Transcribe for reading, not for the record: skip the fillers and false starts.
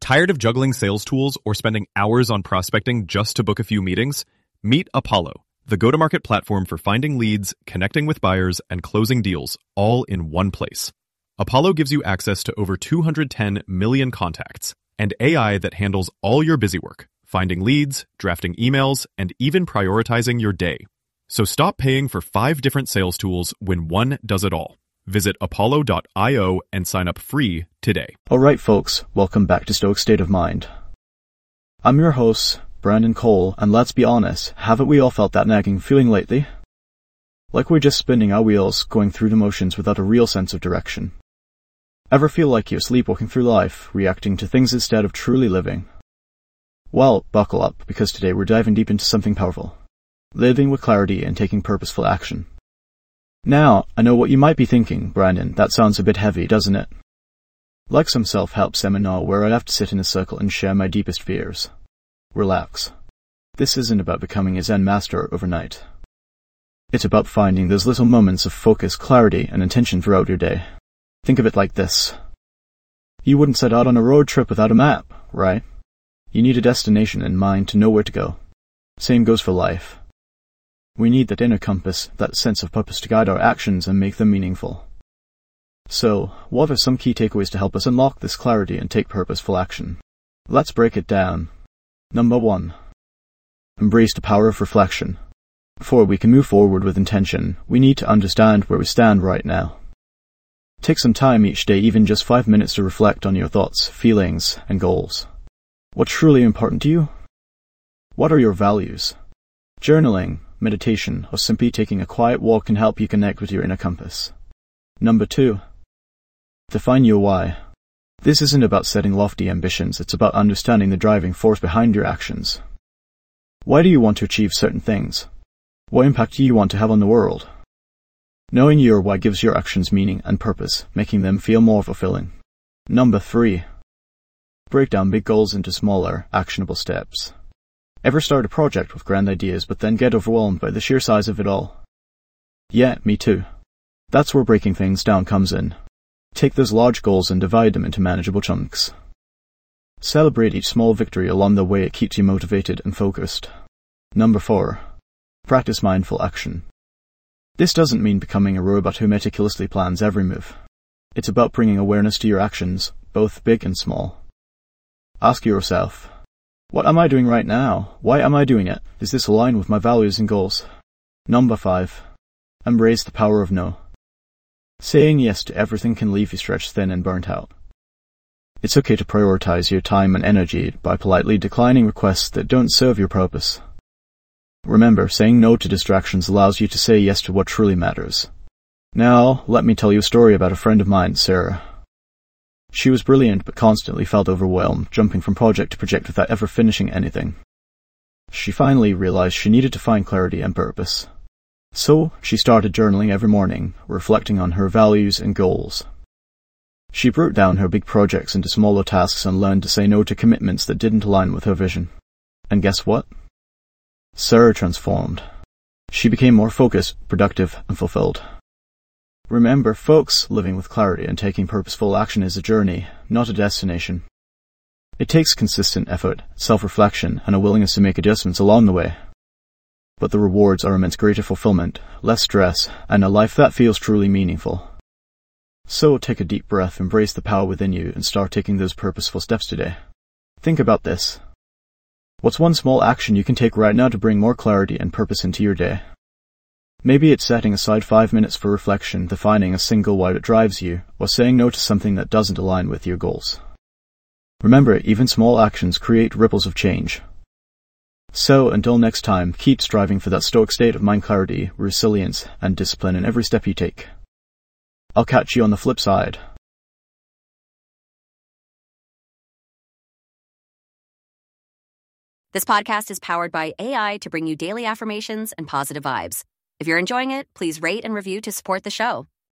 Tired of juggling sales tools or spending hours on prospecting just to book a few meetings? Meet Apollo, the go-to-market platform for finding leads, connecting with buyers, and closing deals, all in one place. Apollo gives you access to over 210 million contacts and AI that handles all your busy work, finding leads, drafting emails, and even prioritizing your day. So stop paying for 5 different sales tools when one does it all. Visit apollo.io and sign up free today. Alright folks, welcome back to Stoic State of Mind. I'm your host, Brandon Cole, and let's be honest, haven't we all felt that nagging feeling lately? Like we're just spinning our wheels, going through the motions without a real sense of direction. Ever feel like you're sleepwalking through life, reacting to things instead of truly living? Well, buckle up, because today we're diving deep into something powerful. Living with clarity and taking purposeful action. Now, I know what you might be thinking, Brandon, that sounds a bit heavy, doesn't it? Like some self-help seminar where I'd have to sit in a circle and share my deepest fears. Relax. This isn't about becoming a Zen master overnight. It's about finding those little moments of focus, clarity, and intention throughout your day. Think of it like this. You wouldn't set out on a road trip without a map, right? You need a destination in mind to know where to go. Same goes for life. We need that inner compass, that sense of purpose to guide our actions and make them meaningful. So, what are some key takeaways to help us unlock this clarity and take purposeful action? Let's break it down. Number 1. Embrace the power of reflection. Before we can move forward with intention, we need to understand where we stand right now. Take some time each day, even just 5 minutes, to reflect on your thoughts, feelings, and goals. What's truly important to you? What are your values? Journaling, meditation, or simply taking a quiet walk can help you connect with your inner compass. Number 2. Define your why. This isn't about setting lofty ambitions, it's about understanding the driving force behind your actions. Why do you want to achieve certain things? What impact do you want to have on the world? Knowing your why gives your actions meaning and purpose, making them feel more fulfilling. Number 3. Break down big goals into smaller, actionable steps. Ever start a project with grand ideas but then get overwhelmed by the sheer size of it all? Yeah, me too. That's where breaking things down comes in. Take those large goals and divide them into manageable chunks. Celebrate each small victory along the way, it keeps you motivated and focused. Number 4. Practice mindful action. This doesn't mean becoming a robot who meticulously plans every move. It's about bringing awareness to your actions, both big and small. Ask yourself, what am I doing right now? Why am I doing it? Does this align with my values and goals? Number 5. Embrace the power of no. Saying yes to everything can leave you stretched thin and burnt out. It's okay to prioritize your time and energy by politely declining requests that don't serve your purpose. Remember, saying no to distractions allows you to say yes to what truly matters. Now, let me tell you a story about a friend of mine, Sarah. She was brilliant but constantly felt overwhelmed, jumping from project to project without ever finishing anything. She finally realized she needed to find clarity and purpose. So, she started journaling every morning, reflecting on her values and goals. She broke down her big projects into smaller tasks and learned to say no to commitments that didn't align with her vision. And guess what? Sarah transformed. She became more focused, productive, and fulfilled. Remember, folks, living with clarity and taking purposeful action is a journey, not a destination. It takes consistent effort, self-reflection, and a willingness to make adjustments along the way. But the rewards are immense greater fulfillment, less stress, and a life that feels truly meaningful. So take a deep breath, embrace the power within you, and start taking those purposeful steps today. Think about this. What's one small action you can take right now to bring more clarity and purpose into your day? Maybe it's setting aside 5 minutes for reflection, defining a single why that drives you, or saying no to something that doesn't align with your goals. Remember, even small actions create ripples of change. So, until next time, keep striving for that stoic state of mind clarity, resilience, and discipline in every step you take. I'll catch you on the flip side. This podcast is powered by AI to bring you daily affirmations and positive vibes. If you're enjoying it, please rate and review to support the show.